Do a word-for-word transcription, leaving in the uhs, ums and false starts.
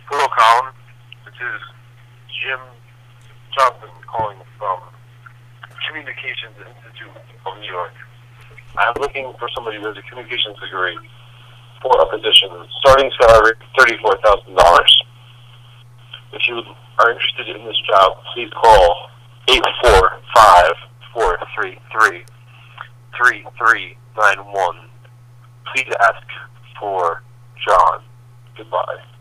Hello, Colin. This is Jim Johnson calling from Communications Institute of New York. I'm looking for somebody who has a communications degree for a position. Starting salary thirty-four thousand dollars. If you are interested in this job, please call eight four five, four three three, three three nine one. Please ask for John. Goodbye.